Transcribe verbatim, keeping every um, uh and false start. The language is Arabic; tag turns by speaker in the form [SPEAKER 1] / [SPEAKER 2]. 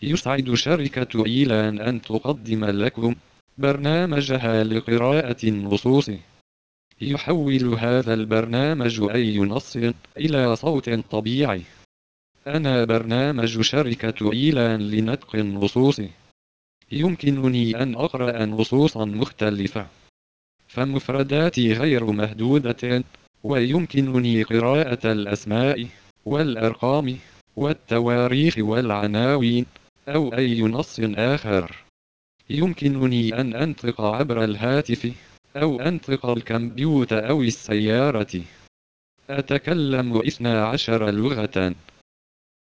[SPEAKER 1] يسعد شركة إيلان أن تقدم لكم برنامجها لقراءة النصوص. يحول هذا البرنامج أي نص إلى صوت طبيعي. أنا برنامج شركة إيلان لنطق النصوص. يمكنني أن أقرأ نصوصا مختلفة، فمفرداتي غير مهدودة، ويمكنني قراءة الأسماء والأرقام والتواريخ والعناوين أو أي نص آخر. يمكنني أن أنطق عبر الهاتف أو أنطق الكمبيوتر أو السيارة. أتكلم اثنا عشر لغة.